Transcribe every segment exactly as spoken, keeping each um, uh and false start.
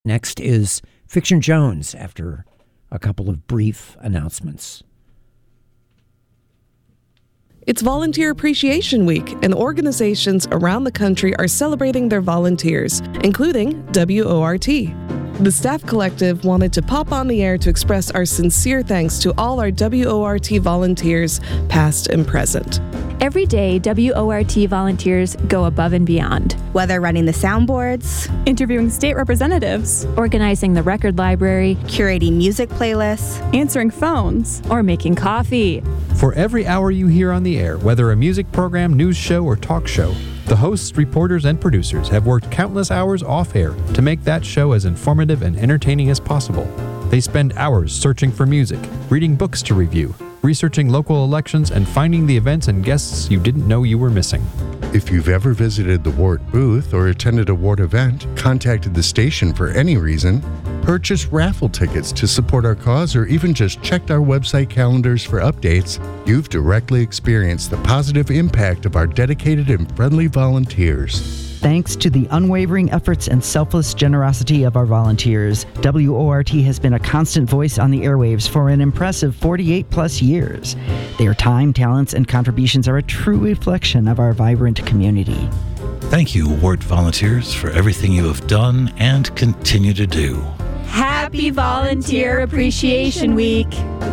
Next is Fiction Jones after a couple of brief announcements. It's Volunteer Appreciation Week, and organizations around the country are celebrating their volunteers, including W O R T. The Staff Collective wanted to pop on the air to express our sincere thanks to all our W O R T volunteers, past and present. Every day, W O R T volunteers go above and beyond. Whether running the soundboards, interviewing state representatives, organizing the record library, curating music playlists, answering phones, or making coffee. For every hour you hear on the air, whether a music program, news show, or talk show, the hosts, reporters, and producers have worked countless hours off-air to make that show as informative and entertaining as possible. They spend hours searching for music, reading books to review, researching local elections, and finding the events and guests you didn't know you were missing. If you've ever visited the Wart booth or attended a Wart event, contacted the station for any reason, purchased raffle tickets to support our cause, or even just checked our website calendars for updates, you've directly experienced the positive impact of our dedicated and friendly volunteers. Thanks to the unwavering efforts and selfless generosity of our volunteers, W O R T has been a constant voice on the airwaves for an impressive forty-eight plus years. Their time, talents, and contributions are a true reflection of our vibrant community. Thank you, Wart volunteers, for everything you have done and continue to do. Happy Volunteer Appreciation Week!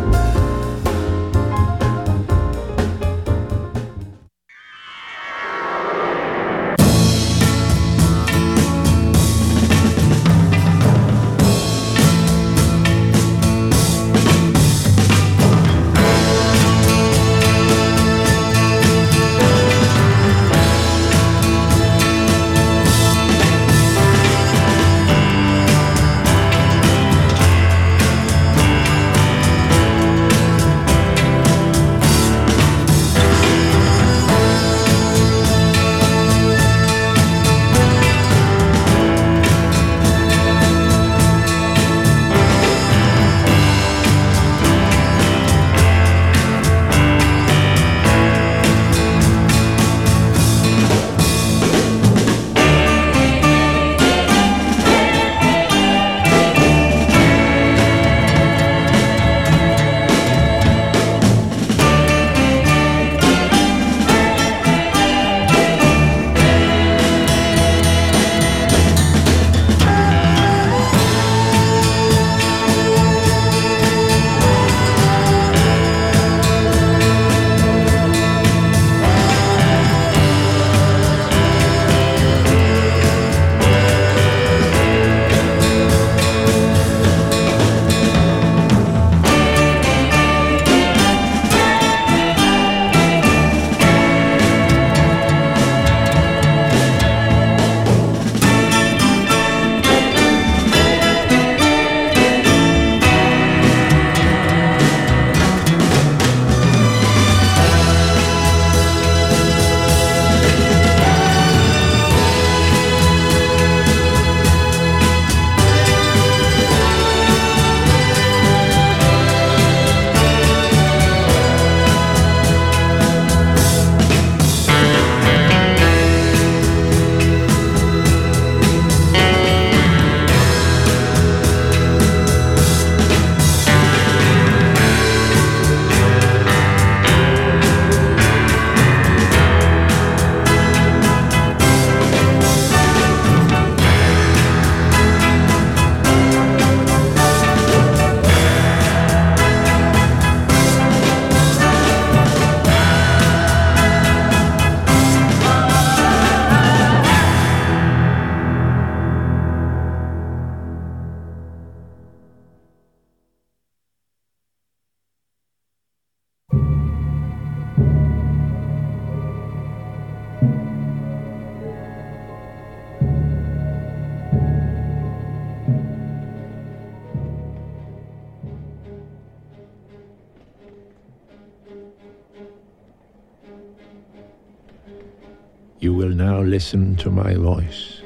You will now listen to my voice.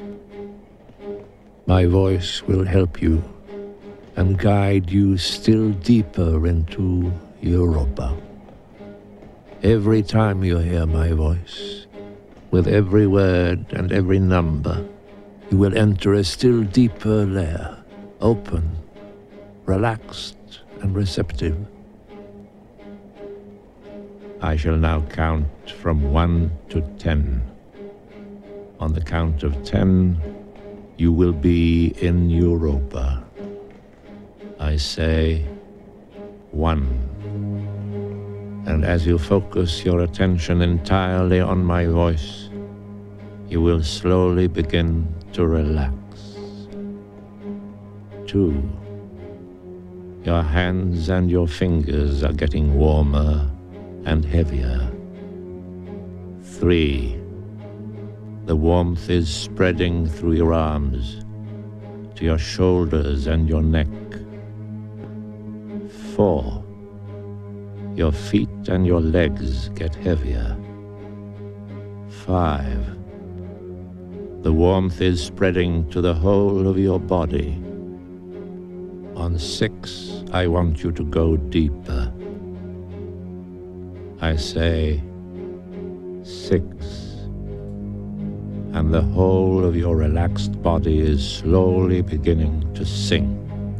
My voice will help you and guide you still deeper into Europa. Every time you hear my voice, with every word and every number, you will enter a still deeper layer, open, relaxed, and receptive. I shall now count from one to ten. On the count of ten, you will be in Europa. I say one. And as you focus your attention entirely on my voice, you will slowly begin to relax. Two. Your hands and your fingers are getting warmer and heavier. Three. The warmth is spreading through your arms, to your shoulders and your neck. Four. Your feet and your legs get heavier. Five. The warmth is spreading to the whole of your body. On six, I want you to go deeper. I say six. And the whole of your relaxed body is slowly beginning to sink.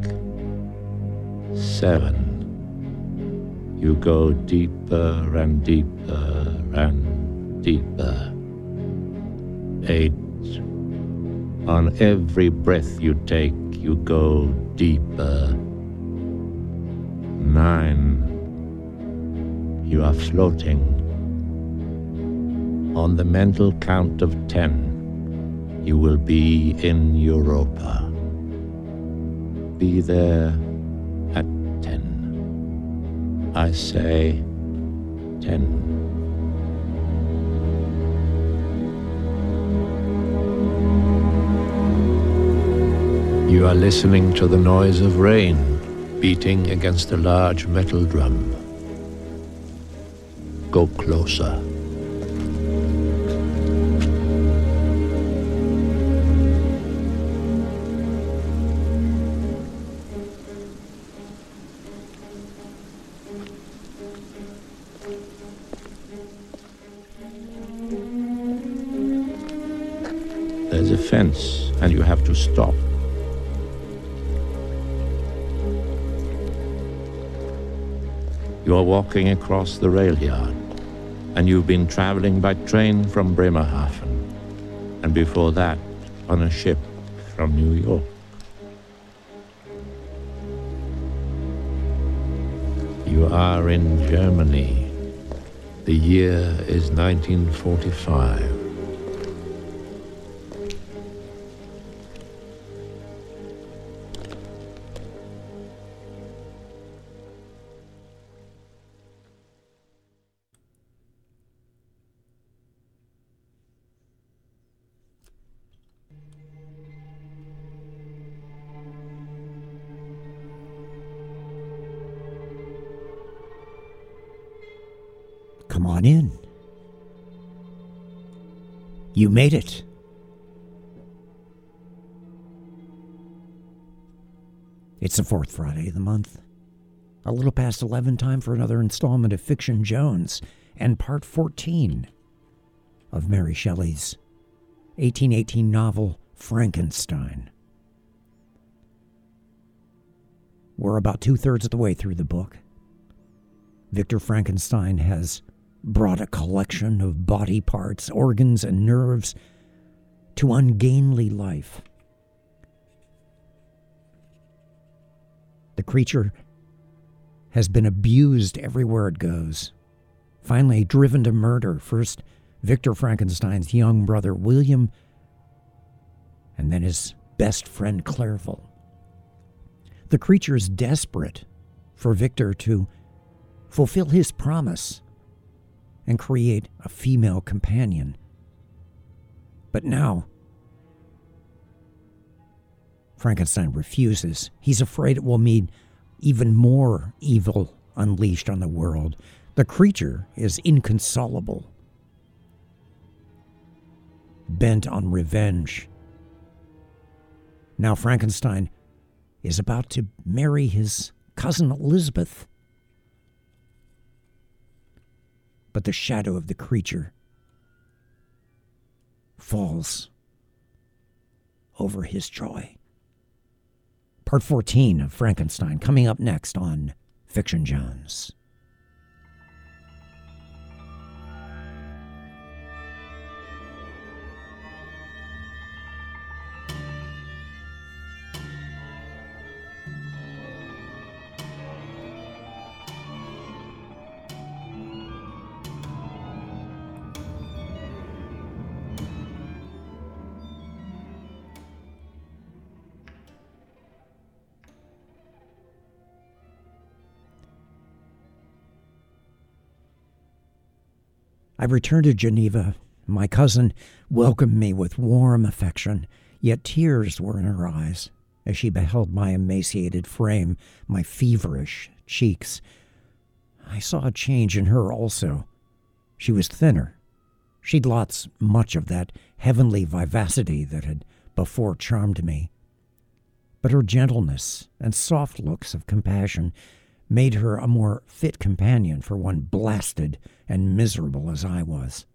Seven. You go deeper and deeper and deeper. Eight. On every breath you take, you go deeper. Nine. You are floating. On the mental count of ten, you will be in Europa. Be there at ten. I say ten. You are listening to the noise of rain beating against a large metal drum. Go closer. There's a fence, and you have to stop. You are walking across the rail yard, and you've been traveling by train from Bremerhaven, and before that, on a ship from New York. You are in Germany. The year is nineteen forty-five. Come on in. You made it. It's the fourth Friday of the month. A little past eleven, time for another installment of Fiction Jones and part fourteen of Mary Shelley's eighteen eighteen novel Frankenstein. We're about two-thirds of the way through the book. Victor Frankenstein has brought a collection of body parts, organs, and nerves to ungainly life. The creature has been abused everywhere it goes. Finally driven to murder, first Victor Frankenstein's young brother William, and then his best friend Clerval. The creature is desperate for Victor to fulfill his promise and create a female companion. But now, Frankenstein refuses. He's afraid it will mean even more evil unleashed on the world. The creature is inconsolable, bent on revenge. Now Frankenstein is about to marry his cousin Elizabeth. But the shadow of the creature falls over his joy. Part fourteen of Frankenstein coming up next on Fiction Jones. I returned to Geneva. My cousin welcomed me with warm affection, yet tears were in her eyes as she beheld my emaciated frame, my feverish cheeks. I saw a change in her also. She was thinner. She'd lost much of that heavenly vivacity that had before charmed me. But her gentleness and soft looks of compassion made her a more fit companion for one blasted and miserable as I was.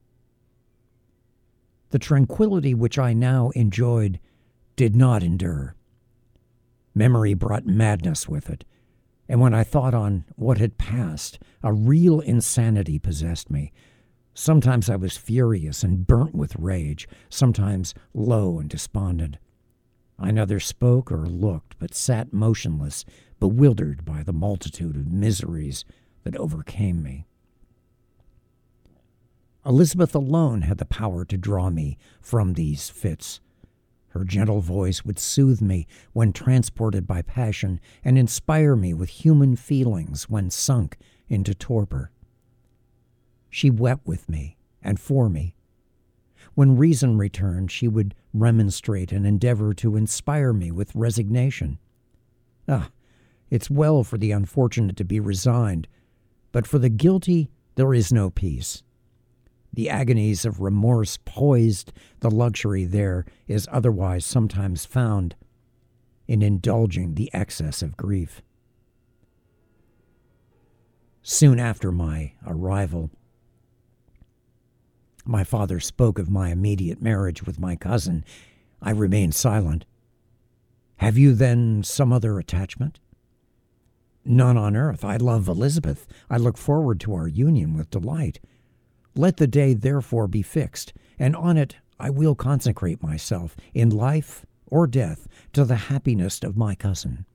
The tranquility which I now enjoyed did not endure. Memory brought madness with it, and when I thought on what had passed, a real insanity possessed me. Sometimes I was furious and burnt with rage, sometimes low and despondent. I neither spoke or looked, but sat motionless, bewildered by the multitude of miseries that overcame me. Elizabeth alone had the power to draw me from these fits. Her gentle voice would soothe me when transported by passion and inspire me with human feelings when sunk into torpor. She wept with me and for me. When reason returned, she would remonstrate and endeavor to inspire me with resignation. Ah, it's well for the unfortunate to be resigned, but for the guilty there is no peace. The agonies of remorse poised the luxury there is otherwise sometimes found in indulging the excess of grief. Soon after my arrival, my father spoke of my immediate marriage with my cousin. I remained silent. Have you then some other attachment? None on earth. I love Elizabeth. I look forward to our union with delight. Let the day therefore be fixed, and on it I will consecrate myself, in life or death, to the happiness of my cousin.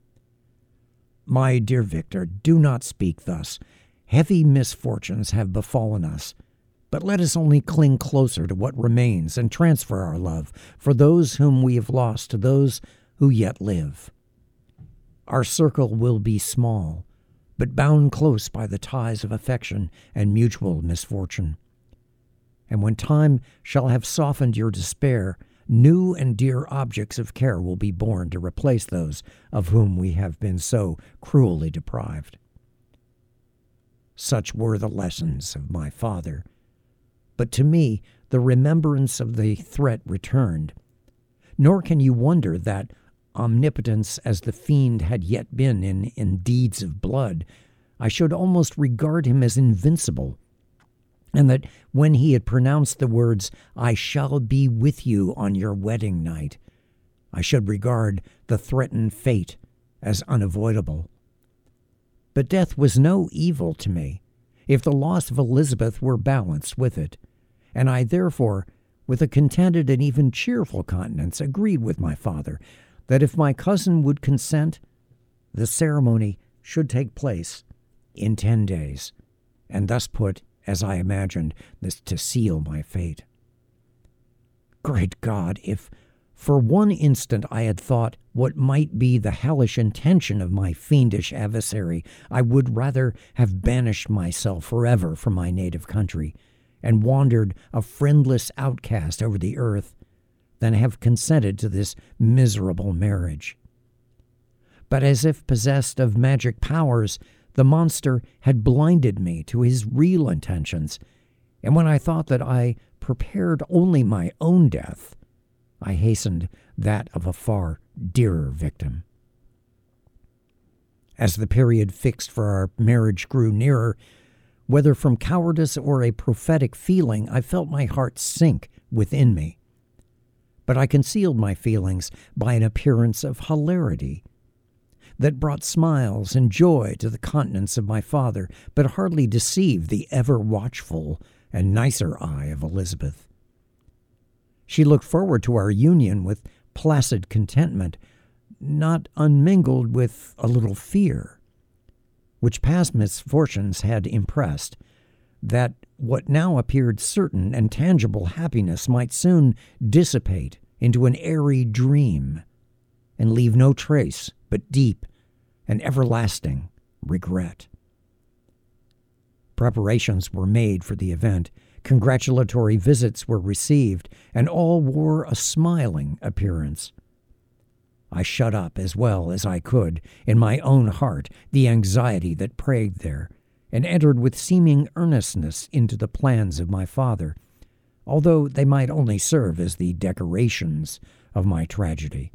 My dear Victor, do not speak thus. Heavy misfortunes have befallen us, but let us only cling closer to what remains and transfer our love for those whom we have lost to those who yet live. Our circle will be small, but bound close by the ties of affection and mutual misfortune. And when time shall have softened your despair, new and dear objects of care will be born to replace those of whom we have been so cruelly deprived. Such were the lessons of my father, but to me the remembrance of the threat returned. Nor can you wonder that, omnipotence as the fiend had yet been in, in deeds of blood, I should almost regard him as invincible, and that when he had pronounced the words, "I shall be with you on your wedding night," I should regard the threatened fate as unavoidable. But death was no evil to me, if the loss of Elizabeth were balanced with it, and I therefore, with a contented and even cheerful countenance, agreed with my father that if my cousin would consent, the ceremony should take place in ten days, and thus put, as I imagined, this to seal my fate. Great God, if for one instant I had thought what might be the hellish intention of my fiendish adversary, I would rather have banished myself forever from my native country, and wandered a friendless outcast over the earth, than have consented to this miserable marriage. But as if possessed of magic powers, the monster had blinded me to his real intentions, and when I thought that I prepared only my own death, I hastened that of a far dearer victim. As the period fixed for our marriage grew nearer, whether from cowardice or a prophetic feeling, I felt my heart sink within me. but I concealed my feelings by an appearance of hilarity that brought smiles and joy to the countenance of my father, but hardly deceived the ever-watchful and nicer eye of Elizabeth. She looked forward to our union with placid contentment, not unmingled with a little fear, which past misfortunes had impressed, that what now appeared certain and tangible happiness might soon dissipate into an airy dream and leave no trace but deep and everlasting regret. Preparations were made for the event, congratulatory visits were received, and all wore a smiling appearance. I shut up as well as I could in my own heart the anxiety that preyed there, and entered with seeming earnestness into the plans of my father, although they might only serve as the decorations of my tragedy.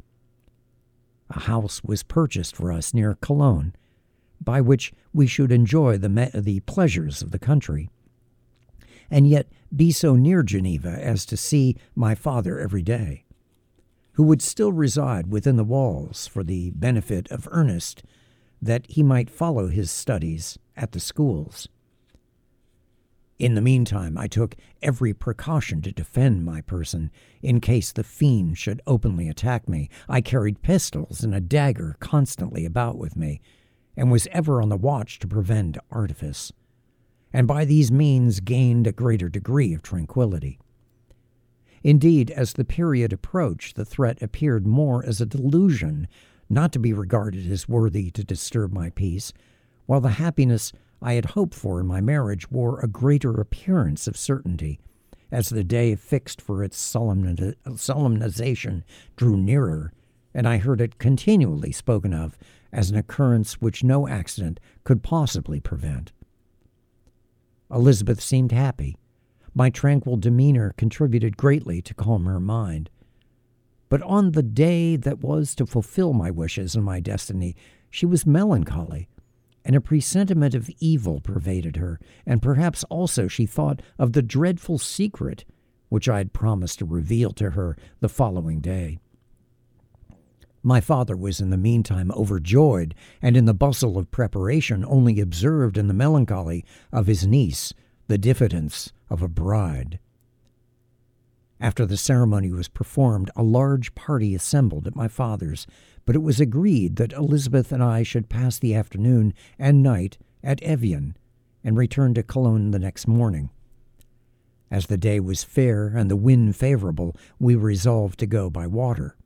A house was purchased for us near Cologne, by which we should enjoy the, me- the pleasures of the country, and yet be so near Geneva as to see my father every day, who would still reside within the walls for the benefit of Ernest, that he might follow his studies at the schools. In the meantime, I took every precaution to defend my person in case the fiend should openly attack me. I carried pistols and a dagger constantly about with me, and was ever on the watch to prevent artifice, and by these means gained a greater degree of tranquillity. Indeed, as the period approached, the threat appeared more as a delusion, not to be regarded as worthy to disturb my peace, while the happiness I had hoped for in my marriage wore a greater appearance of certainty, as the day fixed for its solemni- solemnization drew nearer, and I heard it continually spoken of as an occurrence which no accident could possibly prevent. Elizabeth seemed happy. My tranquil demeanor contributed greatly to calm her mind. But on the day that was to fulfill my wishes and my destiny, she was melancholy, and a presentiment of evil pervaded her, and perhaps also she thought of the dreadful secret which I had promised to reveal to her the following day. My father was in the meantime overjoyed, and in the bustle of preparation only observed in the melancholy of his niece the diffidence of a bride. After the ceremony was performed, a large party assembled at my father's, but it was agreed that Elizabeth and I should pass the afternoon and night at Evian, and return to Cologne the next morning. As the day was fair and the wind favorable, we resolved to go by water.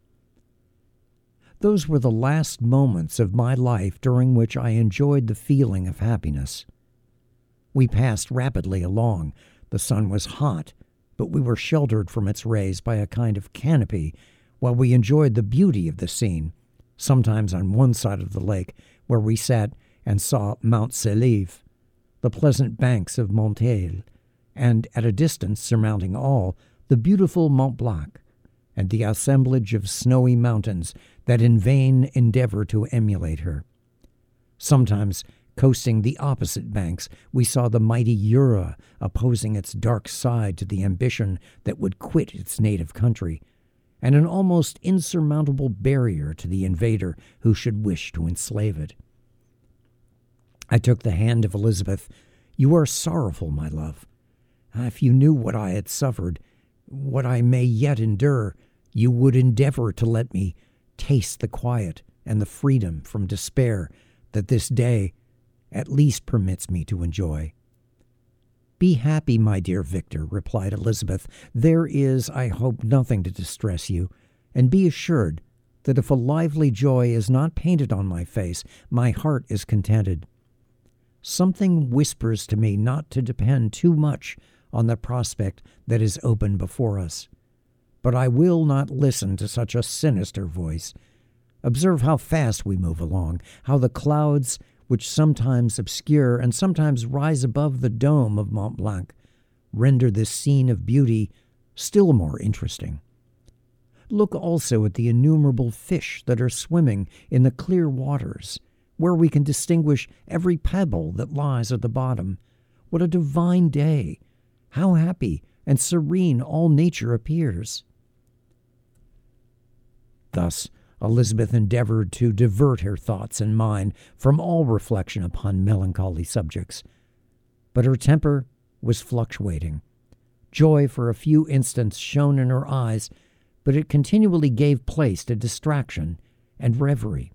Those were the last moments of my life during which I enjoyed the feeling of happiness. We passed rapidly along. The sun was hot, but we were sheltered from its rays by a kind of canopy while we enjoyed the beauty of the scene, sometimes on one side of the lake, where we sat and saw Mount Selive, the pleasant banks of Monteil, and at a distance surmounting all, the beautiful Mont Blanc, and the assemblage of snowy mountains that in vain endeavor to emulate her. Sometimes, coasting the opposite banks, we saw the mighty Jura opposing its dark side to the ambition that would quit its native country, and an almost insurmountable barrier to the invader who should wish to enslave it. I took the hand of Elizabeth. "You are sorrowful, my love. If you knew what I had suffered, what I may yet endure, you would endeavor to let me taste the quiet and the freedom from despair that this day at least permits me to enjoy." "Be happy, my dear Victor," replied Elizabeth. "There is, I hope, nothing to distress you, and be assured that if a lively joy is not painted on my face, my heart is contented. Something whispers to me not to depend too much on the prospect that is open before us. But I will not listen to such a sinister voice. Observe how fast we move along, how the clouds, which sometimes obscure and sometimes rise above the dome of Mont Blanc, render this scene of beauty still more interesting. Look also at the innumerable fish that are swimming in the clear waters, where we can distinguish every pebble that lies at the bottom. What a divine day! How happy and serene all nature appears! Thus, Elizabeth endeavored to divert her thoughts and mind from all reflection upon melancholy subjects. But her temper was fluctuating. Joy for a few instants shone in her eyes, but it continually gave place to distraction and reverie.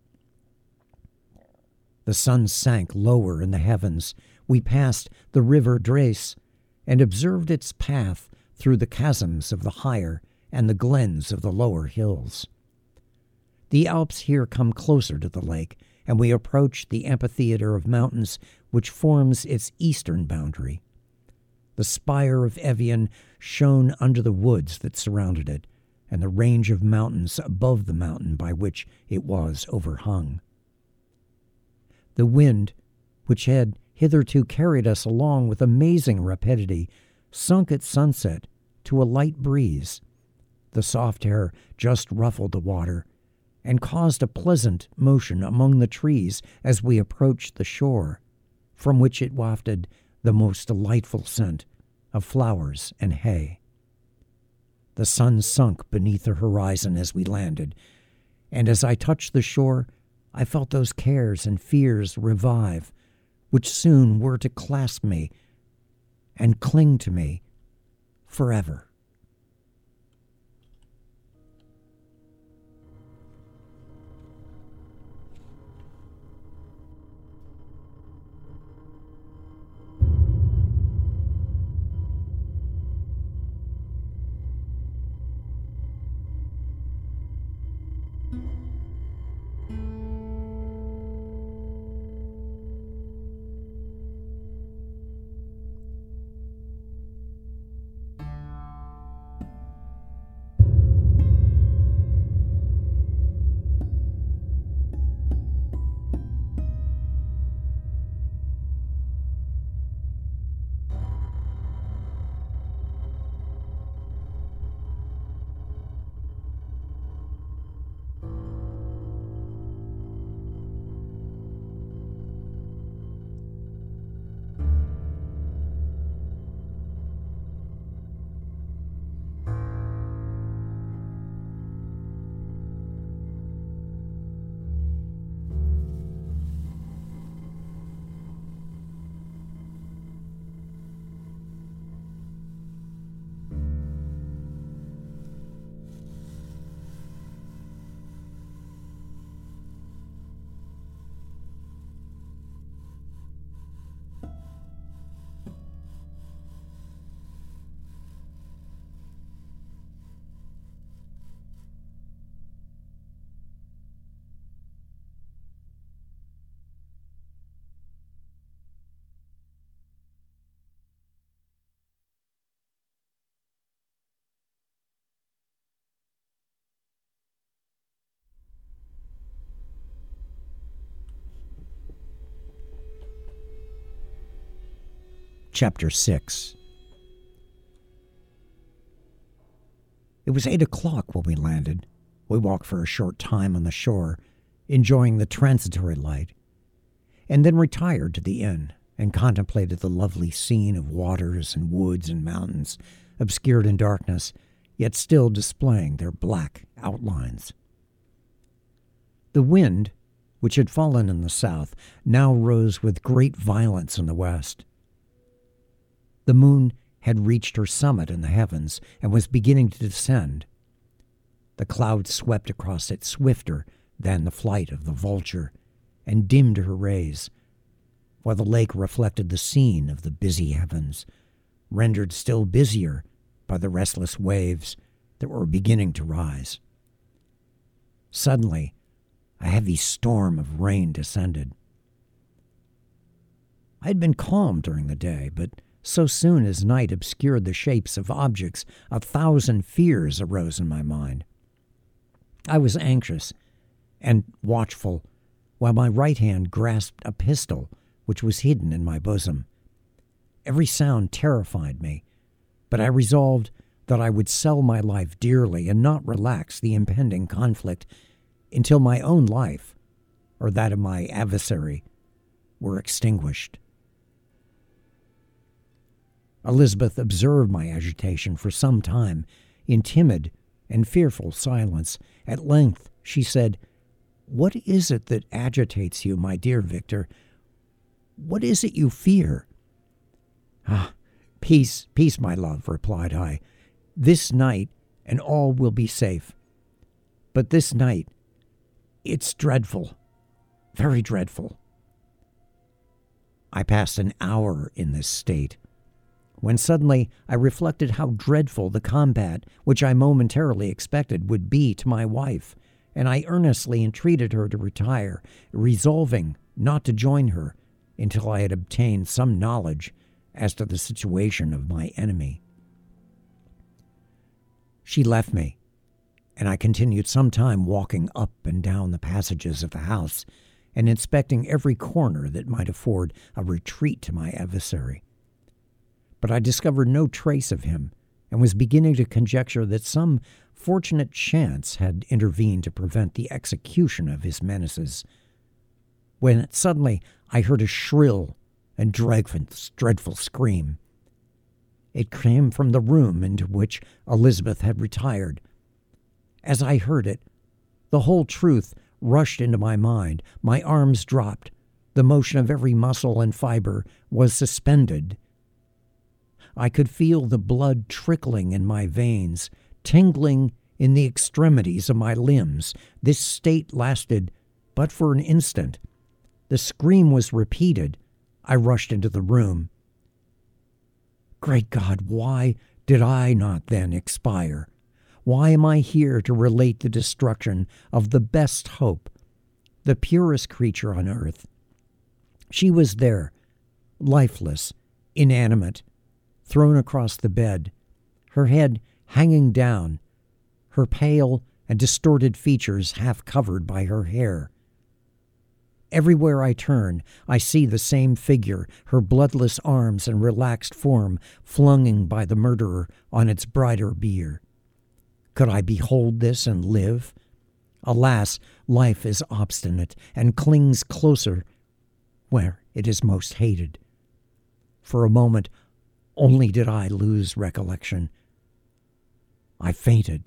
The sun sank lower in the heavens. We passed the river Drace and observed its path through the chasms of the higher and the glens of the lower hills. The Alps here come closer to the lake, and we approach the amphitheater of mountains which forms its eastern boundary. The spire of Evian shone under the woods that surrounded it, and the range of mountains above the mountain by which it was overhung. The wind, which had hitherto carried us along with amazing rapidity, sunk at sunset to a light breeze. The soft air just ruffled the water, and caused a pleasant motion among the trees as we approached the shore, from which it wafted the most delightful scent of flowers and hay. The sun sunk beneath the horizon as we landed, and as I touched the shore, I felt those cares and fears revive, which soon were to clasp me and cling to me forever. Chapter six. It was eight o'clock when we landed. We walked for a short time on the shore, enjoying the transitory light, and then retired to the inn and contemplated the lovely scene of waters and woods and mountains, obscured in darkness, yet still displaying their black outlines. The wind, which had fallen in the south, now rose with great violence in the west. The moon had reached her summit in the heavens and was beginning to descend. The clouds swept across it swifter than the flight of the vulture and dimmed her rays, while the lake reflected the scene of the busy heavens, rendered still busier by the restless waves that were beginning to rise. Suddenly, a heavy storm of rain descended. I had been calm during the day, but so soon as night obscured the shapes of objects, a thousand fears arose in my mind. I was anxious and watchful, while my right hand grasped a pistol which was hidden in my bosom. Every sound terrified me, but I resolved that I would sell my life dearly and not relax the impending conflict until my own life, or that of my adversary, were extinguished. Elizabeth observed my agitation for some time in timid and fearful silence. At length she said, "What is it that agitates you, my dear Victor? What is it you fear?" "Ah, peace, peace, my love," replied I. "This night, and all will be safe. But this night, it's dreadful, very dreadful." I passed an hour in this state, when suddenly I reflected how dreadful the combat which I momentarily expected would be to my wife, and I earnestly entreated her to retire, resolving not to join her until I had obtained some knowledge as to the situation of my enemy. She left me, and I continued some time walking up and down the passages of the house and inspecting every corner that might afford a retreat to my adversary. But I discovered no trace of him, and was beginning to conjecture that some fortunate chance had intervened to prevent the execution of his menaces, when suddenly I heard a shrill and dreadful, dreadful scream. It came from the room into which Elizabeth had retired. As I heard it, the whole truth rushed into my mind. My arms dropped. The motion of every muscle and fiber was suspended. I could feel the blood trickling in my veins, tingling in the extremities of my limbs. This state lasted but for an instant. The scream was repeated. I rushed into the room. Great God, why did I not then expire? Why am I here to relate the destruction of the best hope, the purest creature on earth? She was there, lifeless, inanimate, thrown across the bed, her head hanging down, her pale and distorted features half covered by her hair. Everywhere I turn, I see the same figure, her bloodless arms and relaxed form flung by the murderer on its bridal bier. Could I behold this and live? Alas, life is obstinate and clings closer where it is most hated. For a moment only did I lose recollection. I fainted.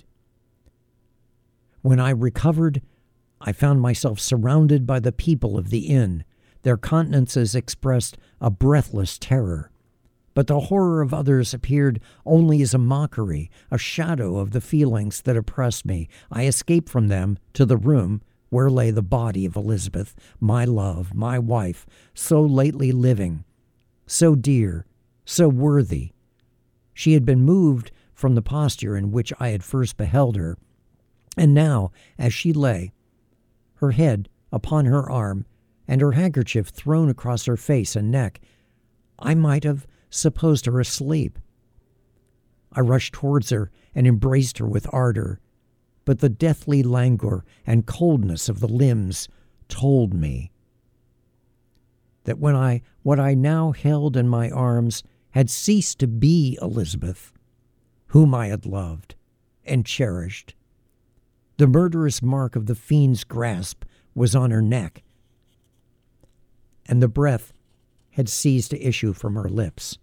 When I recovered, I found myself surrounded by the people of the inn. Their countenances expressed a breathless terror, but the horror of others appeared only as a mockery, a shadow of the feelings that oppressed me. I escaped from them to the room where lay the body of Elizabeth, my love, my wife, so lately living, so dear, so worthy. She had been moved from the posture in which I had first beheld her, and now, as she lay, her head upon her arm, and her handkerchief thrown across her face and neck, I might have supposed her asleep. I rushed towards her and embraced her with ardor, but the deathly languor and coldness of the limbs told me that when I what I now held in my arms had ceased to be Elizabeth, whom I had loved and cherished. The murderous mark of the fiend's grasp was on her neck, and the breath had ceased to issue from her lips.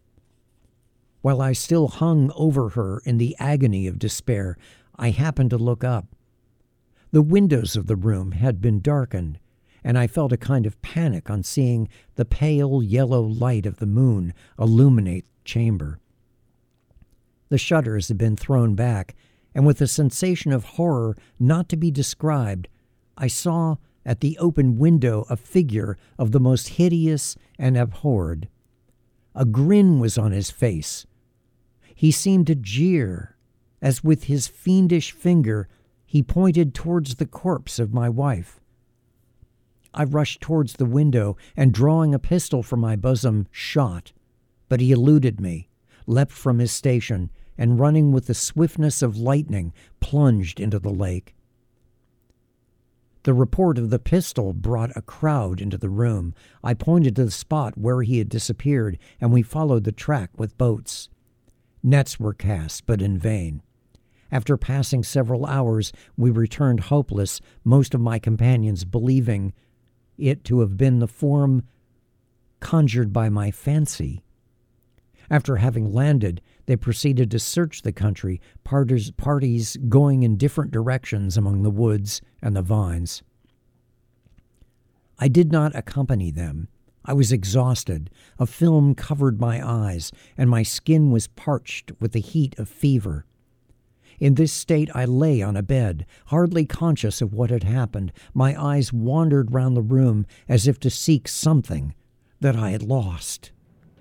While I still hung over her in the agony of despair, I happened to look up. The windows of the room had been darkened, and I felt a kind of panic on seeing the pale yellow light of the moon illuminate the chamber. The shutters had been thrown back, and with a sensation of horror not to be described, I saw at the open window a figure of the most hideous and abhorred. A grin was on his face. He seemed to jeer, as with his fiendish finger he pointed towards the corpse of my wife. I rushed towards the window, and drawing a pistol from my bosom, shot, but he eluded me, leapt from his station, and running with the swiftness of lightning, plunged into the lake. The report of the pistol brought a crowd into the room. I pointed to the spot where he had disappeared, and we followed the track with boats. Nets were cast, but in vain. After passing several hours, we returned hopeless, most of my companions believing it to have been the form conjured by my fancy. After having landed, they proceeded to search the country, parties, parties going in different directions among the woods and the vines. I did not accompany them. I was exhausted. A film covered my eyes, and my skin was parched with the heat of fever. In this state I lay on a bed, hardly conscious of what had happened. My eyes wandered round the room as if to seek something that I had lost.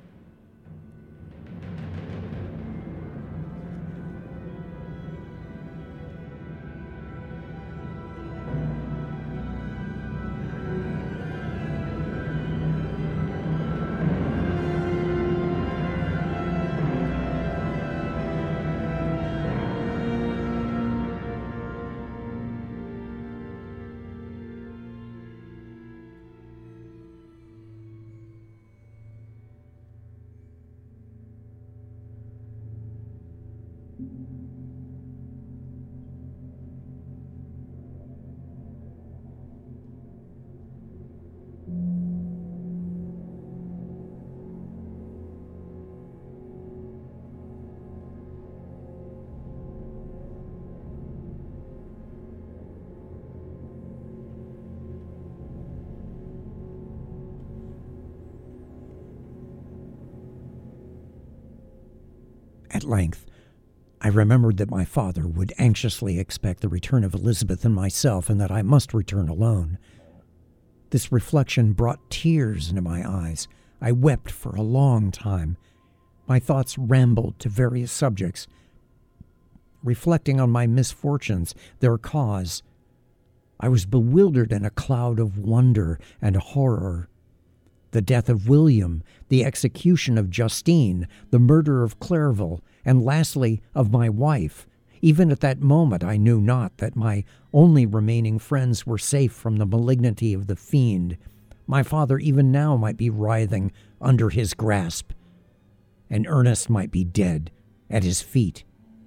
At length, I remembered that my father would anxiously expect the return of Elizabeth and myself, and that I must return alone. This reflection brought tears into my eyes. I wept for a long time. My thoughts rambled to various subjects, reflecting on my misfortunes, their cause. I was bewildered in a cloud of wonder and horror. The death of William, the execution of Justine, the murder of Clairville, and lastly of my wife. Even at that moment I knew not that my only remaining friends were safe from the malignity of the fiend. My father even now might be writhing under his grasp, and Ernest might be dead at his feet.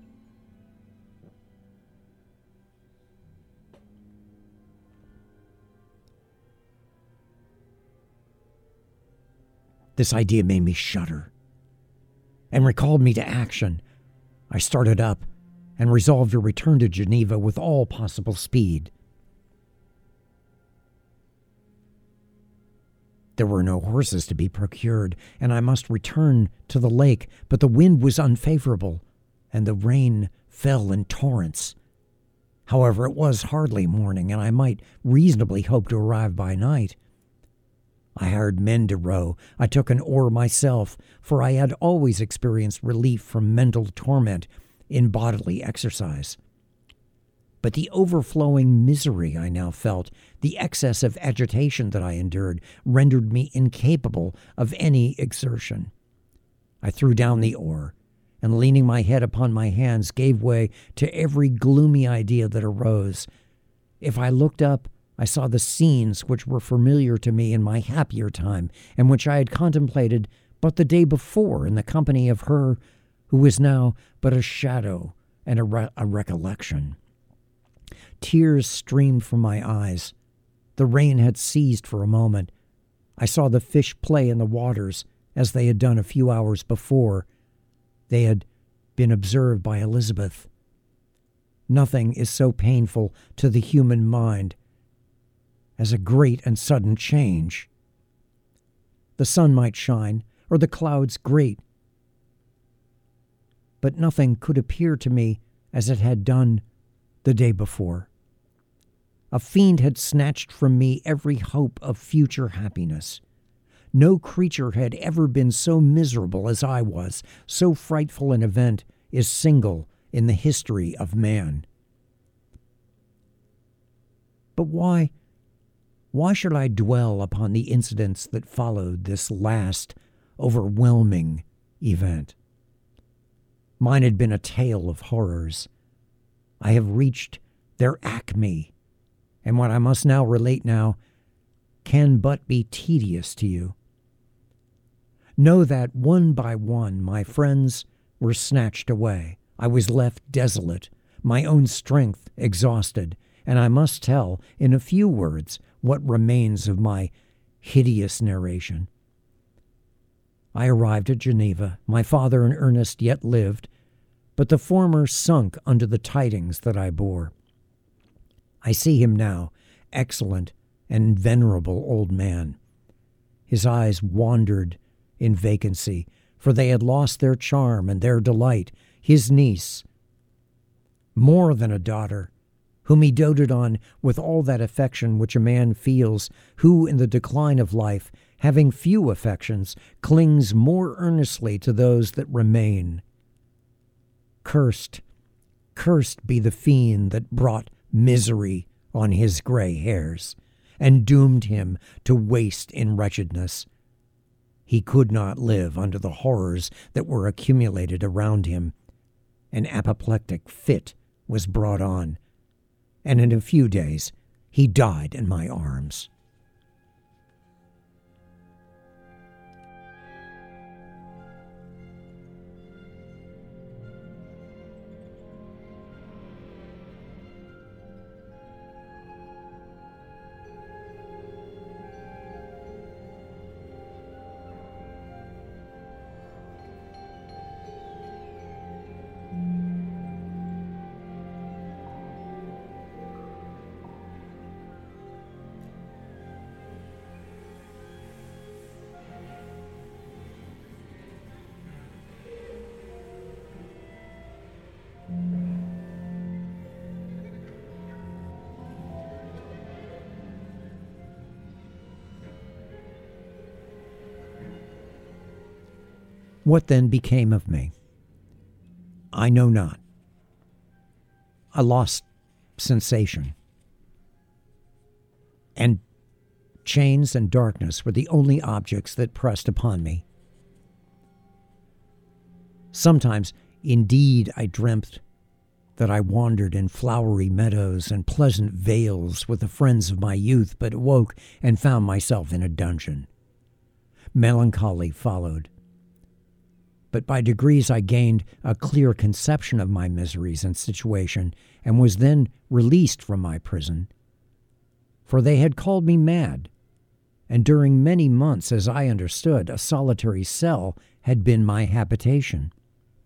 This idea made me shudder and recalled me to action. I started up and resolved to return to Geneva with all possible speed. There were no horses to be procured, and I must return to the lake, but the wind was unfavorable, and the rain fell in torrents. However, it was hardly morning, and I might reasonably hope to arrive by night. I hired men to row. I took an oar myself, for I had always experienced relief from mental torment in bodily exercise. But the overflowing misery I now felt, the excess of agitation that I endured, rendered me incapable of any exertion. I threw down the oar, and leaning my head upon my hands, gave way to every gloomy idea that arose. If I looked up, I saw the scenes which were familiar to me in my happier time, and which I had contemplated but the day before in the company of her who was now but a shadow and a, re- a recollection. Tears streamed from my eyes. The rain had ceased for a moment. I saw the fish play in the waters as they had done a few hours before. They had been observed by Elizabeth. Nothing is so painful to the human mind as a great and sudden change. The sun might shine, or the clouds great, but nothing could appear to me as it had done the day before. A fiend had snatched from me every hope of future happiness. No creature had ever been so miserable as I was. So frightful an event is single in the history of man. But why, why should I dwell upon the incidents that followed this last, overwhelming event? Mine had been a tale of horrors. I have reached their acme, and what I must now relate now can but be tedious to you. Know that one by one my friends were snatched away. I was left desolate, my own strength exhausted, and I must tell in a few words what remains of my hideous narration. I arrived at Geneva. My father and Ernest yet lived, but the former sunk under the tidings that I bore. I see him now, excellent and venerable old man. His eyes wandered in vacancy, for they had lost their charm and their delight. His niece, more than a daughter, whom he doted on with all that affection which a man feels, who in the decline of life, having few affections, clings more earnestly to those that remain. Cursed, cursed be the fiend that brought misery on his gray hairs, and doomed him to waste in wretchedness. He could not live under the horrors that were accumulated around him. An apoplectic fit was brought on, and in a few days he died in my arms. What then became of me? I know not. I lost sensation, and chains and darkness were the only objects that pressed upon me. Sometimes, indeed, I dreamt that I wandered in flowery meadows and pleasant vales with the friends of my youth, but awoke and found myself in a dungeon. Melancholy followed. But by degrees I gained a clear conception of my miseries and situation, and was then released from my prison. For they had called me mad, and during many months, as I understood, a solitary cell had been my habitation.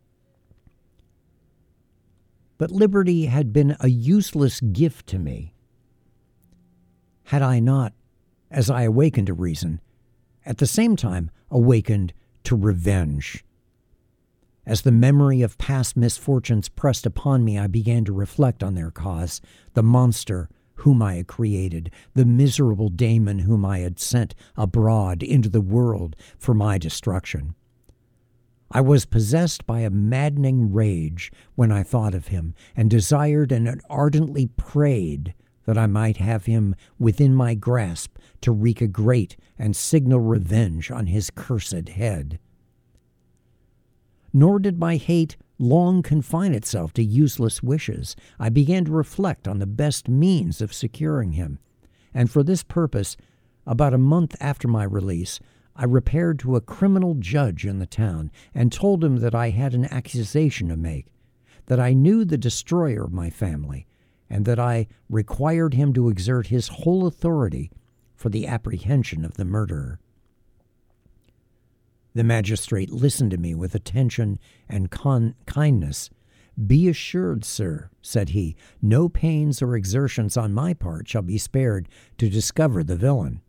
But liberty had been a useless gift to me, had I not, as I awakened to reason, at the same time awakened to revenge. As the memory of past misfortunes pressed upon me, I began to reflect on their cause, the monster whom I had created, the miserable Damon whom I had sent abroad into the world for my destruction. I was possessed by a maddening rage when I thought of him, and desired and ardently prayed that I might have him within my grasp to wreak a great and signal revenge on his cursed head. Nor did my hate long confine itself to useless wishes. I began to reflect on the best means of securing him, and for this purpose, about a month after my release, I repaired to a criminal judge in the town and told him that I had an accusation to make, that I knew the destroyer of my family, and that I required him to exert his whole authority for the apprehension of the murderer. The magistrate listened to me with attention and con- kindness. "Be assured, sir," said he, "no pains or exertions on my part shall be spared to discover the villain."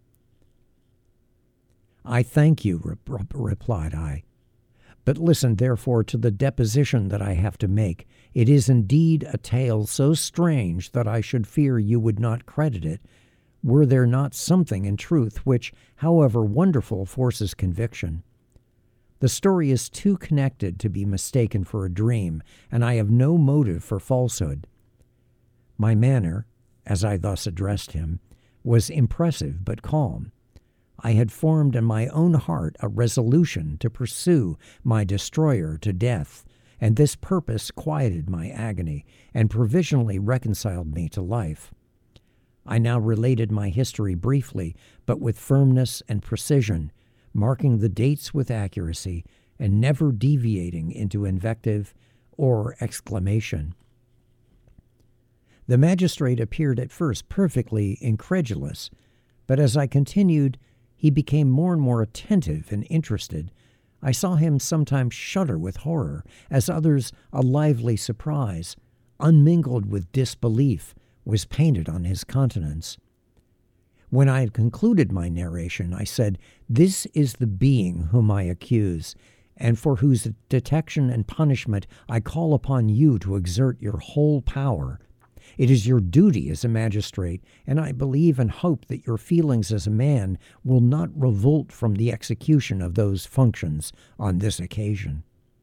"I thank you," re- replied I. "But listen, therefore, to the deposition that I have to make. It is indeed a tale so strange that I should fear you would not credit it, were there not something in truth which, however wonderful, forces conviction. The story is too connected to be mistaken for a dream, and I have no motive for falsehood." My manner, as I thus addressed him, was impressive but calm. I had formed in my own heart a resolution to pursue my destroyer to death, and this purpose quieted my agony and provisionally reconciled me to life. I now related my history briefly, but with firmness and precision, marking the dates with accuracy, and never deviating into invective or exclamation. The magistrate appeared at first perfectly incredulous, but as I continued, he became more and more attentive and interested. I saw him sometimes shudder with horror, as others a lively surprise, unmingled with disbelief, was painted on his countenance. When I had concluded my narration, I said, "This is the being whom I accuse, and for whose detection and punishment I call upon you to exert your whole power. It is your duty as a magistrate, and I believe and hope that your feelings as a man will not revolt from the execution of those functions on this occasion."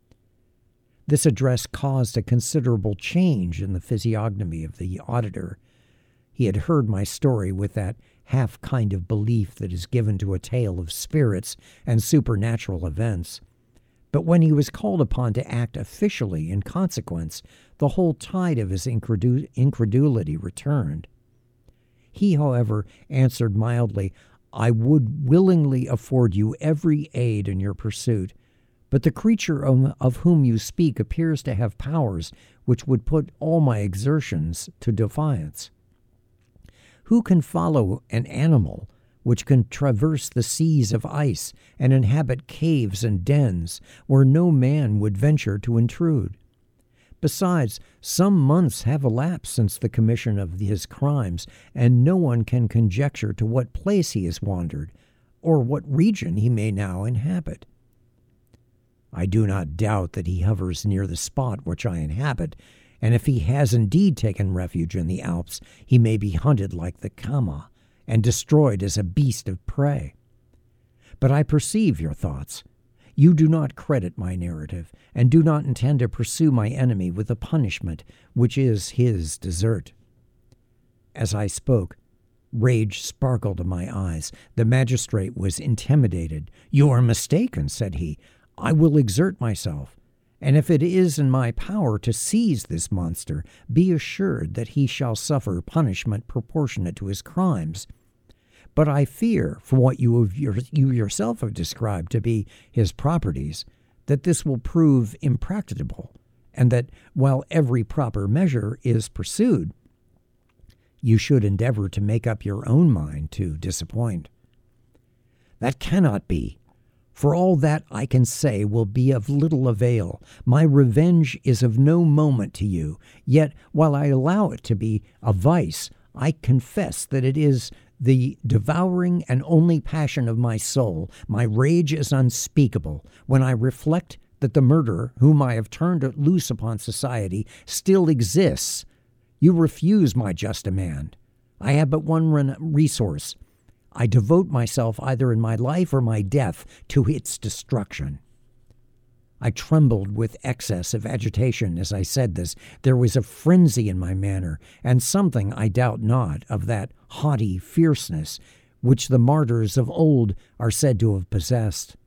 This address caused a considerable change in the physiognomy of the auditor. He had heard my story with that half kind of belief that is given to a tale of spirits and supernatural events. But when he was called upon to act officially in consequence, the whole tide of his incredu- incredulity returned. He, however, answered mildly, "I would willingly afford you every aid in your pursuit, but the creature of, of whom you speak appears to have powers which would put all my exertions to defiance. Who can follow an animal which can traverse the seas of ice and inhabit caves and dens where no man would venture to intrude? Besides, some months have elapsed since the commission of his crimes, and no one can conjecture to what place he has wandered, or what region he may now inhabit. I do not doubt that he hovers near the spot which I inhabit, and if he has indeed taken refuge in the Alps, he may be hunted like the Kama, and destroyed as a beast of prey. But I perceive your thoughts. You do not credit my narrative, and do not intend to pursue my enemy with the punishment which is his desert." As I spoke, rage sparkled in my eyes. The magistrate was intimidated. "You are mistaken," said he. "I will exert myself, and if it is in my power to seize this monster, be assured that he shall suffer punishment proportionate to his crimes. But I fear, from what you, have your, you yourself have described to be his properties, that this will prove impracticable, and that while every proper measure is pursued, you should endeavor to make up your own mind to disappoint." "That cannot be. For all that I can say will be of little avail. My revenge is of no moment to you. Yet, while I allow it to be a vice, I confess that it is the devouring and only passion of my soul. My rage is unspeakable when I reflect that the murderer, whom I have turned loose upon society, still exists. You refuse my just demand. I have but one re- resource. I devote myself either in my life or my death to its destruction." I trembled with excess of agitation as I said this. There was a frenzy in my manner, and something, I doubt not, of that haughty fierceness which the martyrs of old are said to have possessed.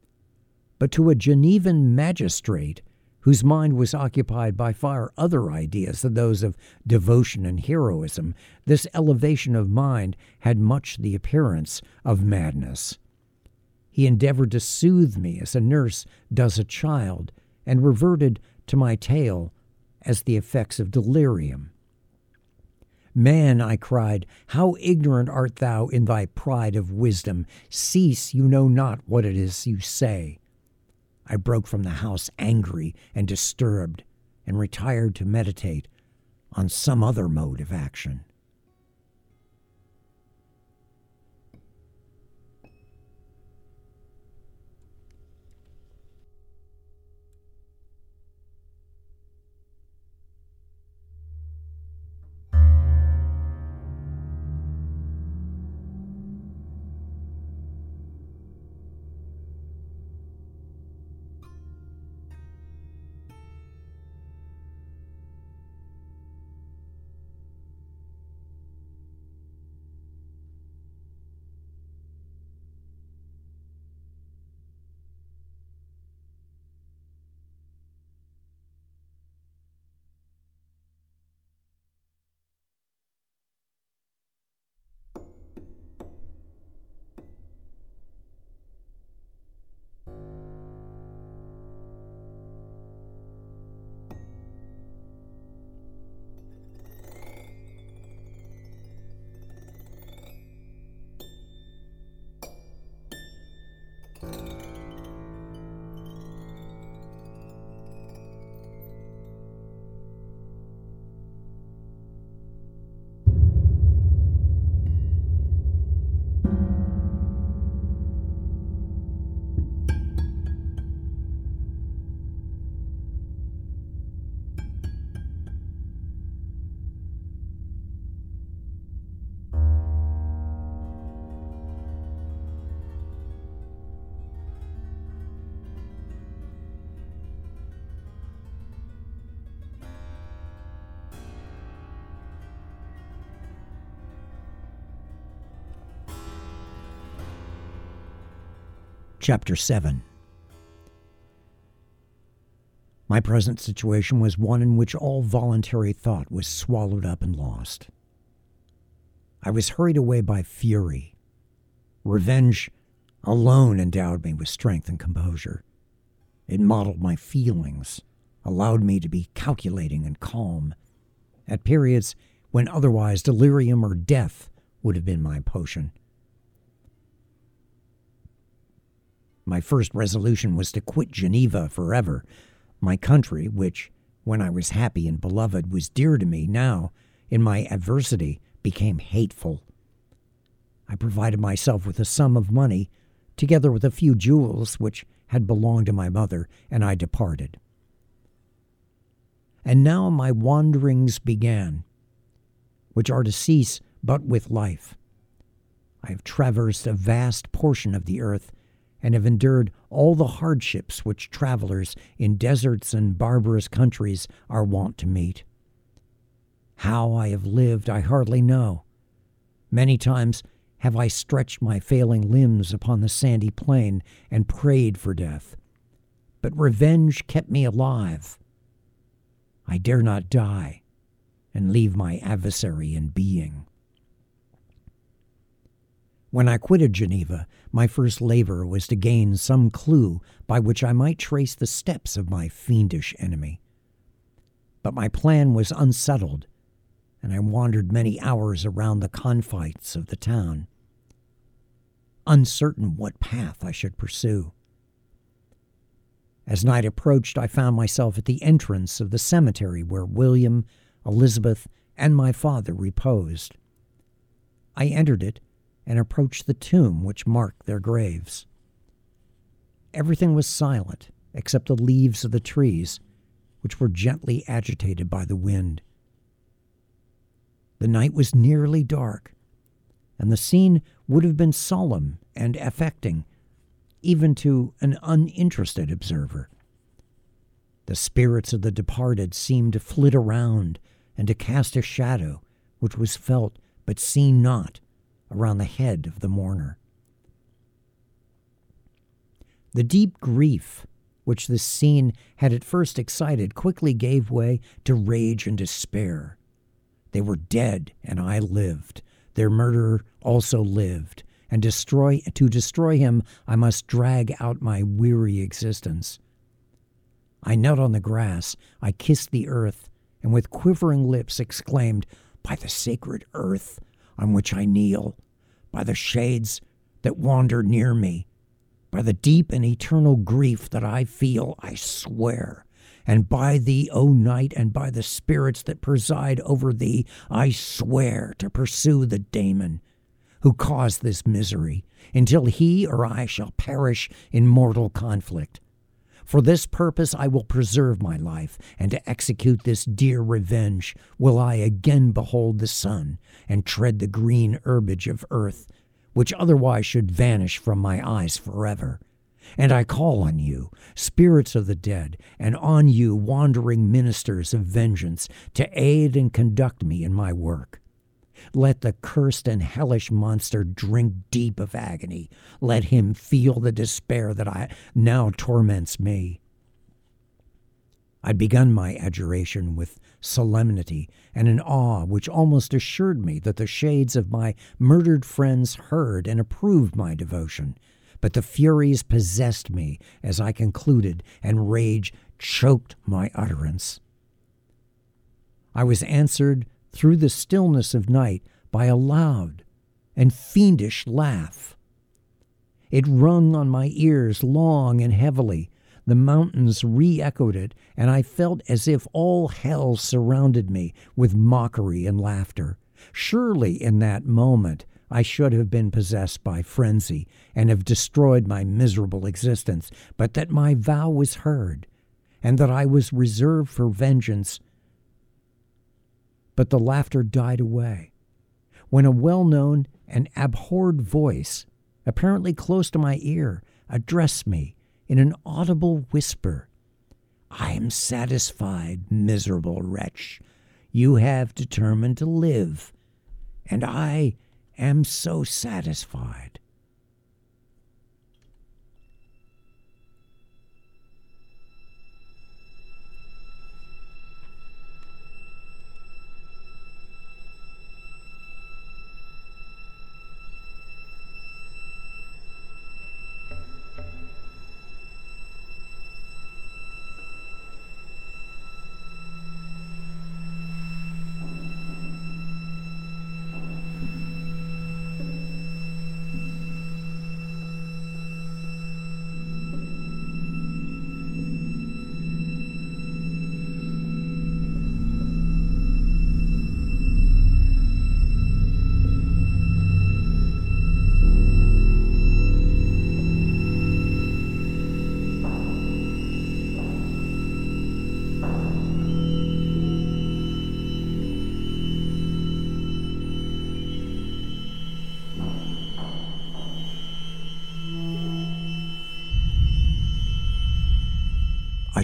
But to a Genevan magistrate, whose mind was occupied by far other ideas than those of devotion and heroism, this elevation of mind had much the appearance of madness. He endeavored to soothe me as a nurse does a child, and reverted to my tale as the effects of delirium. "Man," I cried, "how ignorant art thou in thy pride of wisdom! Cease, you know not what it is you say." I broke from the house angry and disturbed, and retired to meditate on some other mode of action. Chapter seven. My present situation was one in which all voluntary thought was swallowed up and lost. I was hurried away by fury. Revenge alone endowed me with strength and composure. It modeled my feelings, allowed me to be calculating and calm, at periods when otherwise delirium or death would have been my potion. My first resolution was to quit Geneva forever. My country, which, when I was happy and beloved, was dear to me, now, in my adversity, became hateful. I provided myself with a sum of money, together with a few jewels which had belonged to my mother, and I departed. And now my wanderings began, which are to cease but with life. I have traversed a vast portion of the earth, and have endured all the hardships which travelers in deserts and barbarous countries are wont to meet. How I have lived I hardly know. Many times have I stretched my failing limbs upon the sandy plain and prayed for death. But revenge kept me alive. I dare not die and leave my adversary in being. When I quitted Geneva, my first labor was to gain some clue by which I might trace the steps of my fiendish enemy. But my plan was unsettled, and I wandered many hours around the confines of the town, uncertain what path I should pursue. As night approached, I found myself at the entrance of the cemetery where William, Elizabeth, and my father reposed. I entered it and approached the tomb which marked their graves. Everything was silent except the leaves of the trees, which were gently agitated by the wind. The night was nearly dark, and the scene would have been solemn and affecting, even to an uninterested observer. The spirits of the departed seemed to flit around and to cast a shadow, which was felt but seen not, around the head of the mourner. The deep grief which this scene had at first excited quickly gave way to rage and despair. They were dead, and I lived. Their murderer also lived, and destroy to destroy him I must drag out my weary existence. I knelt on the grass, I kissed the earth, and with quivering lips exclaimed, "By the sacred earth on which I kneel, by the shades that wander near me, by the deep and eternal grief that I feel, I swear, and by thee, O night, and by the spirits that preside over thee, I swear to pursue the daemon who caused this misery, until he or I shall perish in mortal conflict. For this purpose I will preserve my life, and to execute this dear revenge will I again behold the sun and tread the green herbage of earth, which otherwise should vanish from my eyes forever. And I call on you, spirits of the dead, and on you, wandering ministers of vengeance, to aid and conduct me in my work. Let the cursed and hellish monster drink deep of agony. Let him feel the despair that I now torments me." I'd begun my adjuration with solemnity and an awe which almost assured me that the shades of my murdered friends heard and approved my devotion. But the furies possessed me as I concluded, and rage choked my utterance. I was answered through the stillness of night by a loud and fiendish laugh. It rung on my ears long and heavily. The mountains re-echoed it, and I felt as if all hell surrounded me with mockery and laughter. Surely in that moment I should have been possessed by frenzy and have destroyed my miserable existence, but that my vow was heard, and that I was reserved for vengeance. But the laughter died away, when a well-known and abhorred voice, apparently close to my ear, addressed me in an audible whisper. "I am satisfied, miserable wretch. You have determined to live, and I am so satisfied."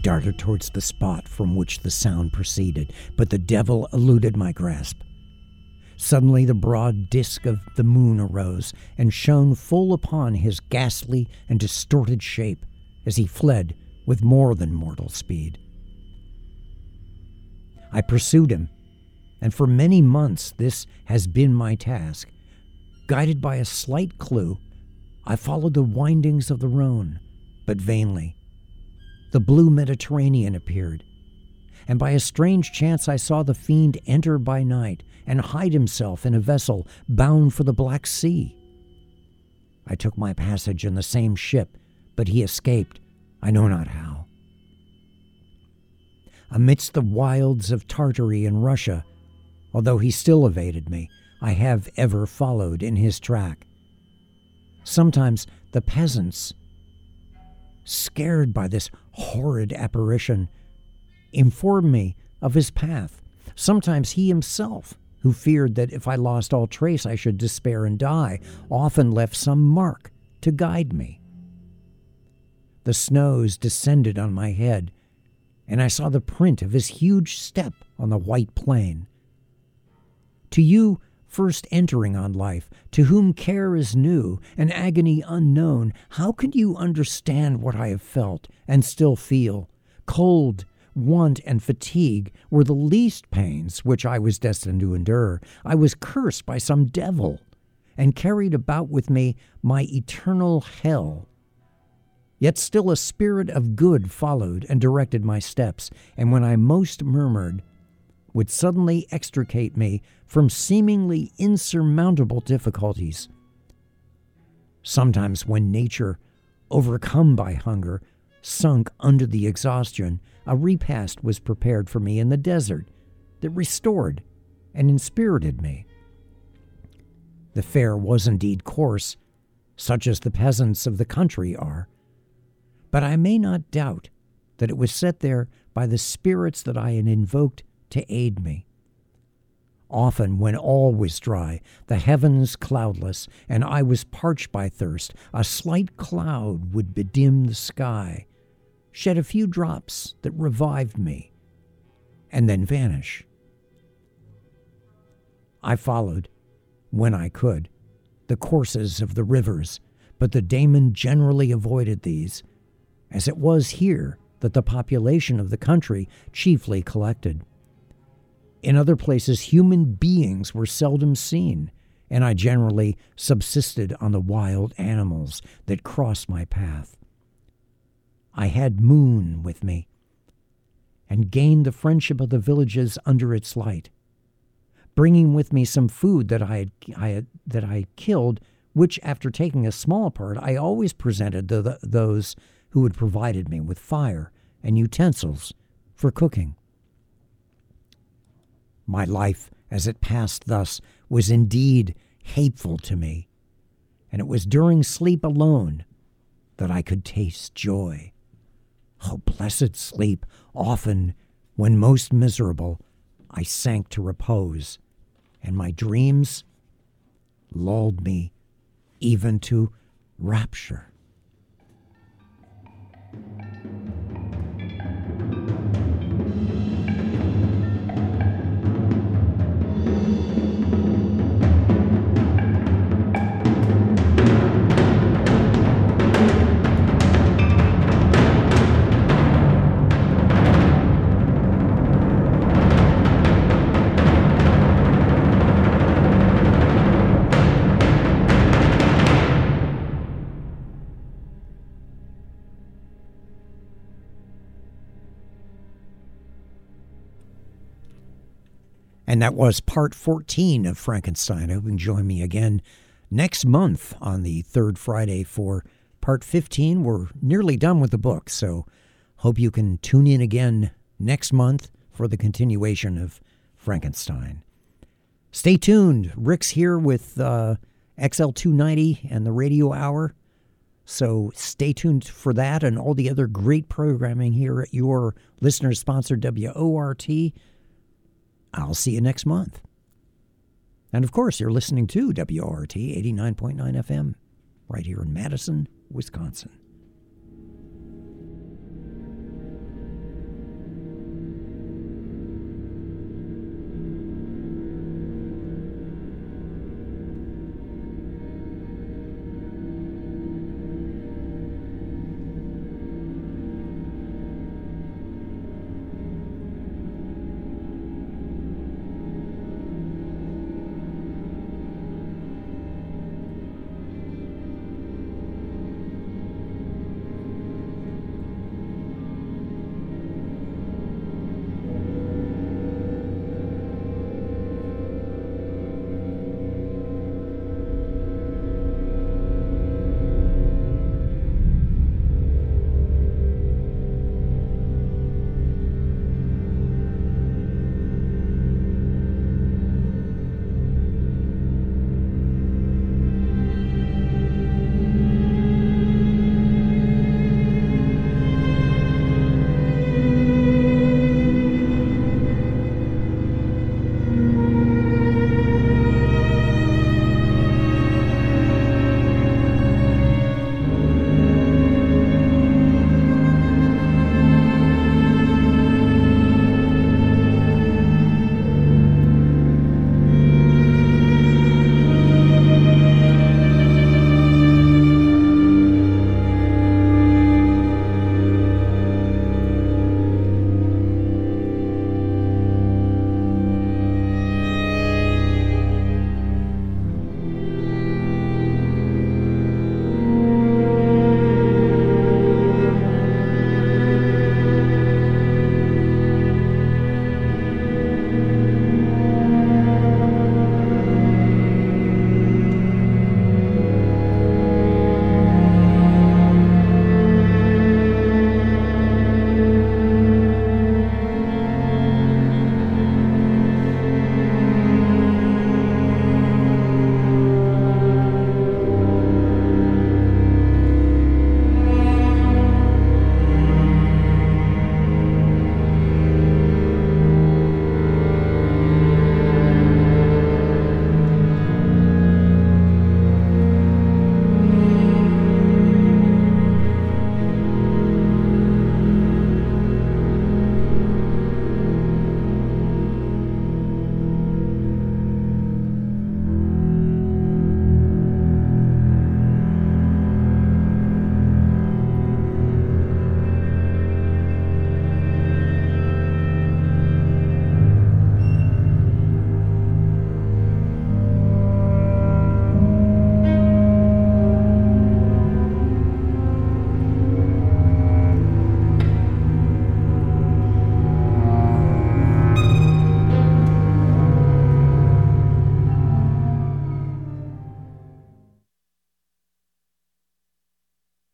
darted towards the spot from which the sound proceeded, but the devil eluded my grasp. Suddenly the broad disk of the moon arose and shone full upon his ghastly and distorted shape as he fled with more than mortal speed. I pursued him, and for many months this has been my task. Guided by a slight clue, I followed the windings of the Rhone, but vainly. The blue Mediterranean appeared, and by a strange chance I saw the fiend enter by night and hide himself in a vessel bound for the Black Sea. I took my passage in the same ship, but he escaped, I know not how. Amidst the wilds of Tartary and Russia, although he still evaded me, I have ever followed in his track. Sometimes the peasants, scared by this horrid apparition, informed me of his path. Sometimes he himself, who feared that if I lost all trace I should despair and die, often left some mark to guide me. The snows descended on my head, and I saw the print of his huge step on the white plain. To you, first entering on life, to whom care is new and agony unknown, how can you understand what I have felt and still feel? Cold, want, and fatigue were the least pains which I was destined to endure. I was cursed by some devil and carried about with me my eternal hell. Yet still a spirit of good followed and directed my steps, and when I most murmured, would suddenly extricate me from seemingly insurmountable difficulties. Sometimes when nature, overcome by hunger, sunk under the exhaustion, a repast was prepared for me in the desert that restored and inspirited me. The fare was indeed coarse, such as the peasants of the country are, but I may not doubt that it was set there by the spirits that I had invoked to aid me. Often, when all was dry, the heavens cloudless, and I was parched by thirst, a slight cloud would bedim the sky, shed a few drops that revived me, and then vanish. I followed, when I could, the courses of the rivers, but the daemon generally avoided these, as it was here that the population of the country chiefly collected. In other places, human beings were seldom seen, and I generally subsisted on the wild animals that crossed my path. I had Moon with me, and gained the friendship of the villages under its light, bringing with me some food that I had, I had that I had killed, which, after taking a small part, I always presented to the, those who had provided me with fire and utensils for cooking. My life, as it passed thus, was indeed hateful to me, and it was during sleep alone that I could taste joy. Oh, blessed sleep! Often, when most miserable, I sank to repose, and my dreams lulled me even to rapture. And that was part fourteen of Frankenstein. I hope you can join me again next month on the third Friday for part fifteen. We're nearly done with the book, so hope you can tune in again next month for the continuation of Frankenstein. Stay tuned. Rick's here with uh, X L two ninety and the Radio Hour, so stay tuned for that and all the other great programming here at your listener-sponsored W O R T. I'll see you next month. And of course, you're listening to W O R T eighty-nine point nine F M right here in Madison, Wisconsin.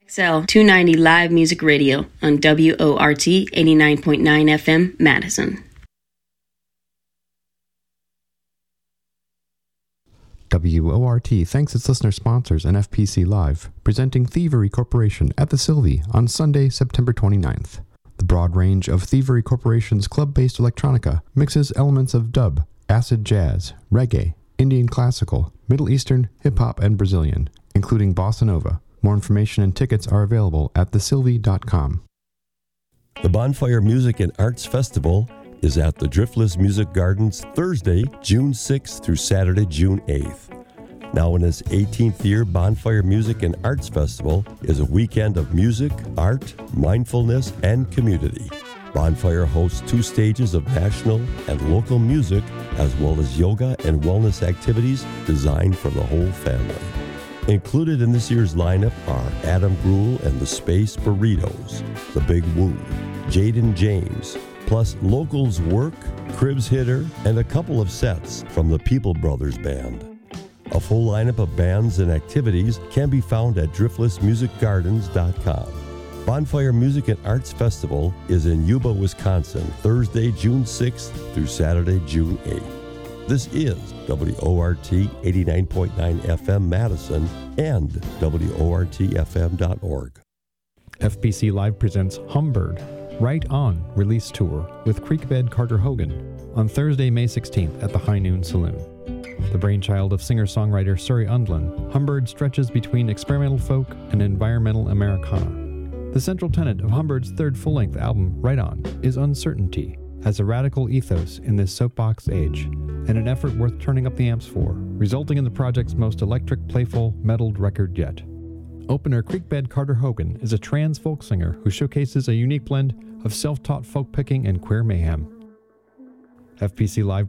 X L two ninety Live Music Radio on W O R T eighty-nine point nine F M, Madison. W O R T thanks its listener sponsors and F P C Live, presenting Thievery Corporation at the Sylvie on Sunday, September twenty-ninth. The broad range of Thievery Corporation's club-based electronica mixes elements of dub, acid jazz, reggae, Indian classical, Middle Eastern, hip-hop, and Brazilian, including bossa nova. More information and tickets are available at the sylvie dot com. The Bonfire Music and Arts Festival is at the Driftless Music Gardens Thursday, June sixth through Saturday, June eighth. Now in its eighteenth year, Bonfire Music and Arts Festival is a weekend of music, art, mindfulness, and community. Bonfire hosts two stages of national and local music, as well as yoga and wellness activities designed for the whole family. Included in this year's lineup are Adam Grule and the Space Burritos, The Big Wound, Jaden James, plus Locals Work, Cribs Hitter, and a couple of sets from the People Brothers Band. A full lineup of bands and activities can be found at driftless music gardens dot com. Bonfire Music and Arts Festival is in Yuba, Wisconsin, Thursday, June sixth through Saturday, June eighth. This is W O R T eighty-nine point nine F M Madison and W O R T F M dot org. F P C Live presents Humbird, Right On Release Tour with Creekbed Carter Hogan on Thursday, May sixteenth at the High Noon Saloon. The brainchild of singer-songwriter Surrey Undland, Humbird stretches between experimental folk and environmental Americana. The central tenet of Humbird's third full-length album, Right On, is uncertainty, as a radical ethos in this soapbox age, and an effort worth turning up the amps for, resulting in the project's most electric, playful, metaled record yet. Opener Creekbed Carter Hogan is a trans folk singer who showcases a unique blend of self-taught folk picking and queer mayhem. F P C Live